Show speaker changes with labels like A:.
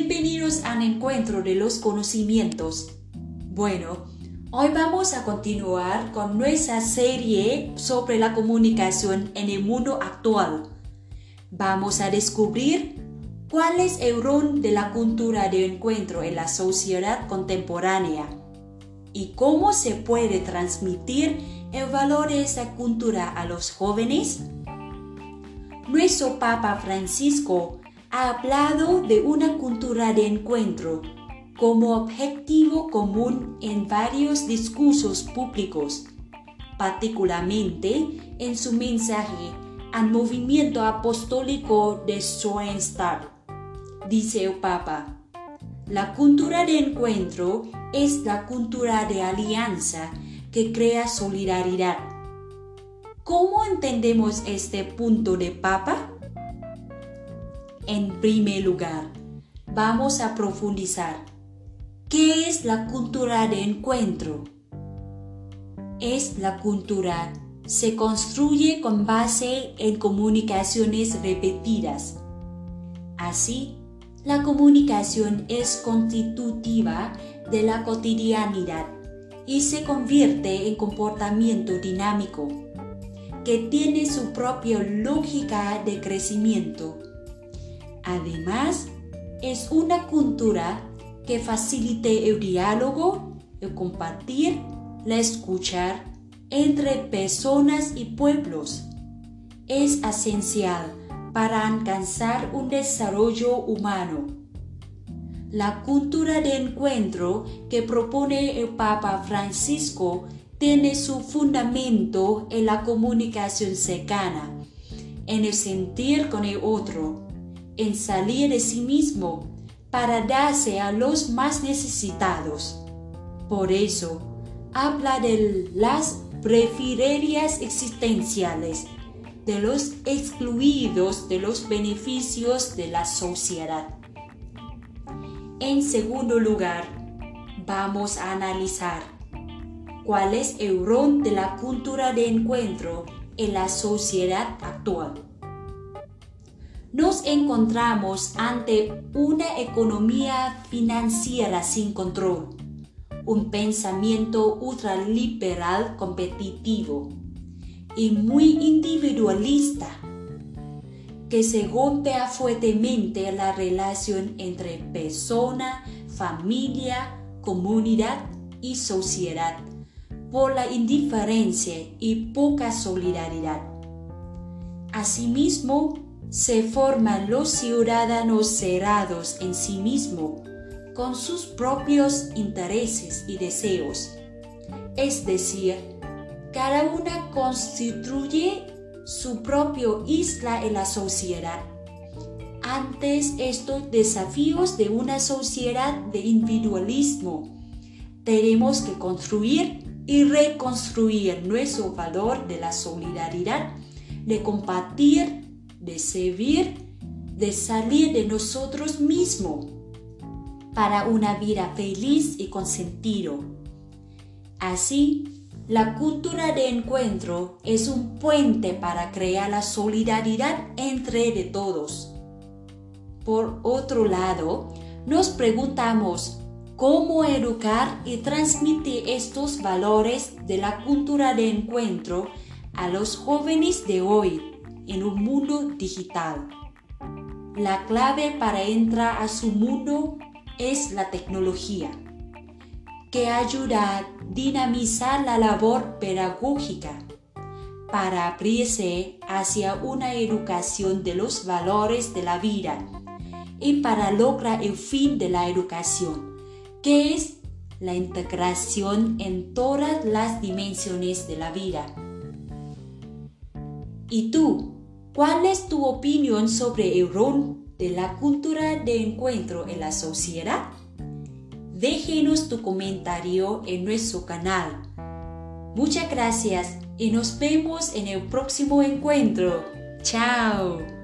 A: bienvenidos al encuentro de los conocimientos. Bueno, hoy vamos a continuar con nuestra serie sobre la comunicación en el mundo actual. Vamos a descubrir cuál es el rol de la cultura de encuentro en la sociedad contemporánea y cómo se puede transmitir el valor de esa cultura a los jóvenes. Nuestro Papa Francisco ha hablado de una cultura de encuentro como objetivo común en varios discursos públicos, particularmente en su mensaje al movimiento apostólico de Schoenstatt. Dice el Papa: la cultura de encuentro es la cultura de alianza que crea solidaridad. ¿Cómo entendemos este punto de Papa? En primer lugar, vamos a profundizar. ¿Qué es la cultura de encuentro? La cultura se construye con base en comunicaciones repetidas. Así, la comunicación es constitutiva de la cotidianidad y se convierte en comportamiento dinámico, que tiene su propia lógica de crecimiento. Además, es una cultura que facilite el diálogo, el compartir, la escuchar entre personas y pueblos. Es esencial para alcanzar un desarrollo humano. La cultura de encuentro que propone el Papa Francisco tiene su fundamento en la comunicación cercana, en el sentir con el otro, en salir de sí mismo para darse a los más necesitados. Por eso, habla de las preferencias existenciales, de los excluidos de los beneficios de la sociedad. En segundo lugar, vamos a analizar cuál es el rol de la cultura de encuentro en la sociedad actual. Nos encontramos ante una economía financiera sin control, un pensamiento ultraliberal competitivo y muy individualista, que se golpea fuertemente la relación entre persona, familia, comunidad y sociedad por la indiferencia y poca solidaridad. Asimismo, se forman los ciudadanos cerrados en sí mismos, con sus propios intereses y deseos. Es decir, cada una constituye su propia isla en la sociedad. Ante estos desafíos de una sociedad de individualismo, tenemos que construir y reconstruir nuestro valor de la solidaridad, de compartir, de servir, de salir de nosotros mismos para una vida feliz y con sentido. Así, la cultura de encuentro es un puente para crear la solidaridad entre de todos. Por otro lado, nos preguntamos cómo educar y transmitir estos valores de la cultura de encuentro a los jóvenes de hoy en un mundo digital. La clave para entrar a su mundo es la tecnología, que ayuda a dinamizar la labor pedagógica para abrirse hacia una educación de los valores de la vida y para lograr el fin de la educación, que es la integración en todas las dimensiones de la vida. ¿Y tú? ¿Cuál es tu opinión sobre el rol de la cultura de encuentro en la sociedad? Déjenos tu comentario en nuestro canal. Muchas gracias y nos vemos en el próximo encuentro. ¡Chao!